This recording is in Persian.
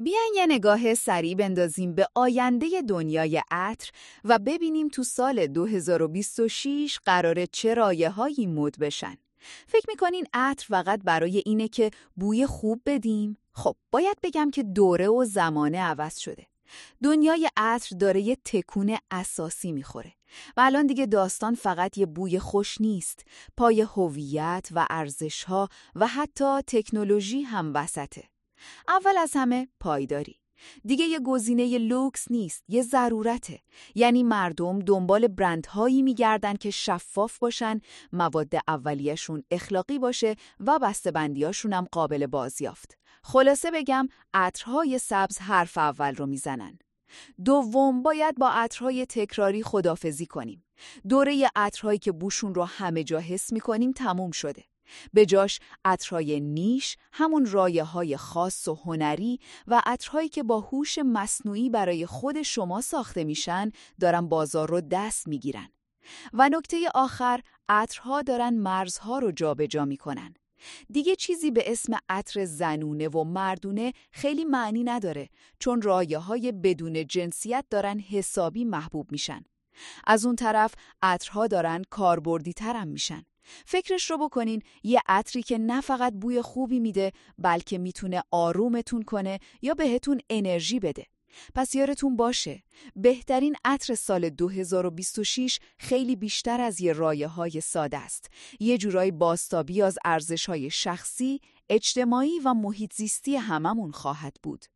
بیاین یه نگاه سریع بندازیم به آینده دنیای عطر و ببینیم تو سال 2026 قراره چه رایحه‌هایی مد بشن. فکر میکنین عطر فقط برای اینه که بوی خوب بدیم؟ خب باید بگم که دوره و زمانه عوض شده. دنیای عطر داره یه تکون اساسی میخوره و الان دیگه داستان فقط یه بوی خوش نیست، پای هویت و ارزش‌ها و حتی تکنولوژی هم وسطه. اول از همه پایداری. دیگه یه گزینه لوکس نیست، یه ضرورته. یعنی مردم دنبال برندهایی میگردن که شفاف باشن، مواد اولیه‌شون اخلاقی باشه و بسته‌بندی‌هاشون هم قابل بازیافت. خلاصه بگم عطرهای سبز حرف اول رو میزنن. دوم، باید با عطرهای تکراری خداحافظی کنیم. دوره عطرهایی که بوشون رو همه جا حس می‌کنیم تموم شده. به جاش عطرهای نیش، همون رایحه‌های خاص و هنری و عطرهایی که با هوش مصنوعی برای خود شما ساخته میشن دارن بازار رو دست میگیرن. و نکته آخر، عطرها دارن مرزها رو جابجا میکنن. دیگه چیزی به اسم عطر زنونه و مردونه خیلی معنی نداره، چون رایحه‌های بدون جنسیت دارن حسابی محبوب میشن. از اون طرف عطرها دارن کاربردی ترم میشن. فکرش رو بکنین، یه عطری که نه فقط بوی خوبی میده بلکه میتونه آرومتون کنه یا بهتون انرژی بده. پس یادتون باشه، بهترین عطر سال 2026 خیلی بیشتر از یه رایحه‌های ساده است. یه جورایی بازتابی از ارزش‌های شخصی، اجتماعی و محیط زیستی هممون خواهد بود.